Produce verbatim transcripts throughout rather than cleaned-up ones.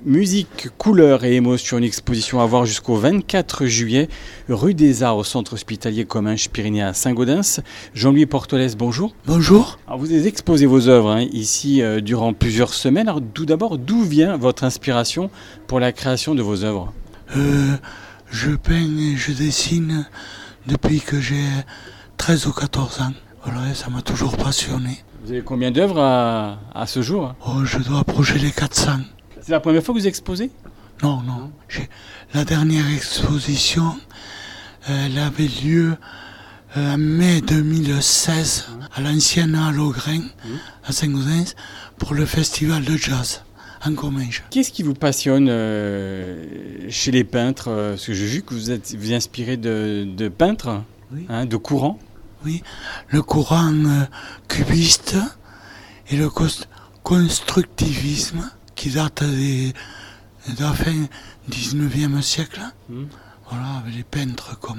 Musique, couleurs et émotions, une exposition à voir jusqu'au vingt-quatre juillet, rue des Arts au centre hospitalier Comminges-Pyrénées à Saint-Gaudens. Jean-Louis Portolès, bonjour. Bonjour. Alors vous avez exposé vos œuvres hein, ici euh, durant plusieurs semaines. Alors tout d'abord, d'où vient votre inspiration pour la création de vos œuvres ? euh, Je peins et je dessine depuis que j'ai treize ou quatorze ans. Voilà, ça m'a toujours passionné. Vous avez combien d'œuvres à, à ce jour ? Oh, je dois approcher les quatre cents. C'est la première fois que vous exposez ? Non, non. J'ai... La dernière exposition, euh, elle avait lieu euh, en mai deux mille seize à l'ancienne Halle au Grain, à Saint-Gaudens, pour le festival de jazz en Comminges. Qu'est-ce qui vous passionne euh, chez les peintres ? Parce que j'ai vu que vous êtes vous inspirez de, de peintres, Oui. hein, de courants. Oui, le courant euh, cubiste et le cons- constructivisme qui date des, de la fin du dix-neuvième siècle. Mmh. Voilà, avec les peintres comme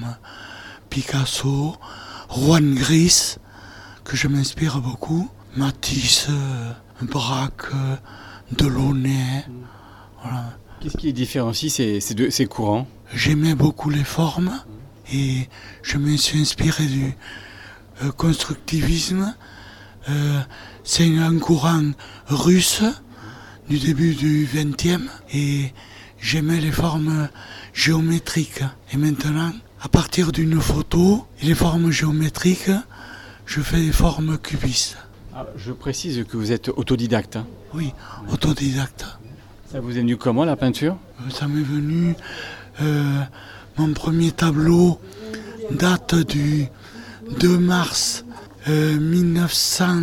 Picasso, Juan Gris, que je m'inspire beaucoup, Matisse, euh, Braque, euh, Delaunay. Mmh. Voilà. Qu'est-ce qui différencie ces, ces, deux, ces courants ? J'aimais beaucoup les formes et je me suis inspiré du euh, constructivisme. Euh, c'est un courant russe du début du vingtième et j'aimais les formes géométriques. Et maintenant, à partir d'une photo et les formes géométriques, je fais des formes cubistes. Ah, je précise que vous êtes autodidacte. Hein. Oui, autodidacte. Ça vous est venu comment la peinture ? Euh, ça m'est venu... Euh, mon premier tableau date du deux mars euh, mille neuf cent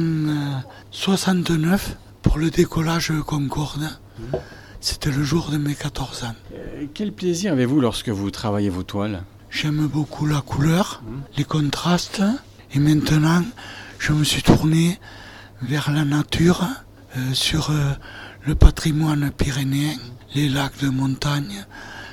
soixante-neuf pour le décollage Concorde. C'était le jour de mes quatorze ans. Euh, quel plaisir avez-vous lorsque vous travaillez vos toiles ? J'aime beaucoup la couleur, les contrastes. Et maintenant, je me suis tourné vers la nature, euh, sur euh, le patrimoine pyrénéen, les lacs de montagne,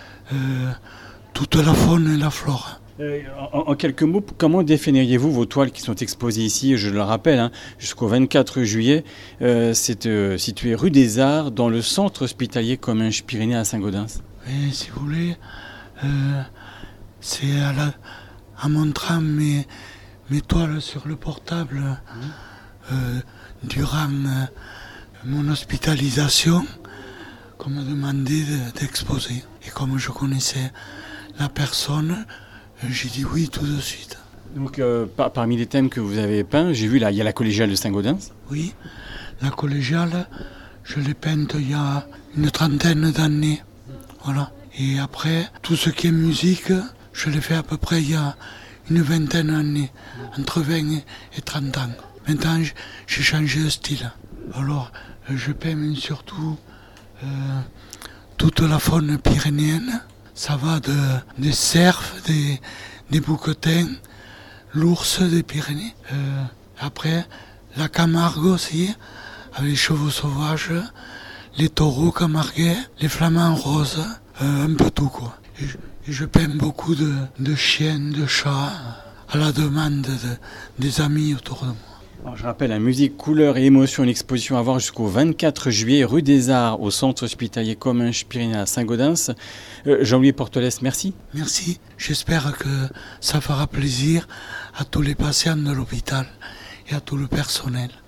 euh, toute la faune et la flore. Euh, en, en quelques mots, comment définiriez-vous vos toiles qui sont exposées ici, je le rappelle, hein, jusqu'au vingt-quatre juillet. euh, C'est euh, situé rue des Arts, dans le centre hospitalier Comminges-Pyrénées à Saint-Gaudens. Et si vous voulez, euh, c'est à la, en montrant mes, mes toiles sur le portable euh, durant euh, mon hospitalisation qu'on m'a demandé de, d'exposer. Et comme je connaissais la personne, j'ai dit oui tout de suite. Donc, euh, par, parmi les thèmes que vous avez peints, j'ai vu là, il y a la collégiale de Saint-Gaudens. Oui, la collégiale, je l'ai peinte il y a une trentaine d'années. Voilà. Et après, tout ce qui est musique, je l'ai fait à peu près il y a une vingtaine d'années, entre vingt et trente ans. Maintenant, j'ai changé de style. Alors, je peins surtout euh, toute la faune pyrénéenne. Ça va de, des cerfs, des, des bouquetins, l'ours des Pyrénées. Euh, après, la Camargue aussi, avec les chevaux sauvages, les taureaux camarguais, les flamants roses, euh, un peu tout quoi. Et je, et je peins beaucoup de, de chiens, de chats, à la demande de, des amis autour de moi. Alors, je rappelle, hein, musique, couleurs et émotions, une exposition à voir jusqu'au vingt-quatre juillet, rue des Arts, au centre hospitalier Comminges-Pyrénées à Saint-Gaudens. Euh, Jean-Louis Portolès, merci. Merci, j'espère que ça fera plaisir à tous les patients de l'hôpital et à tout le personnel.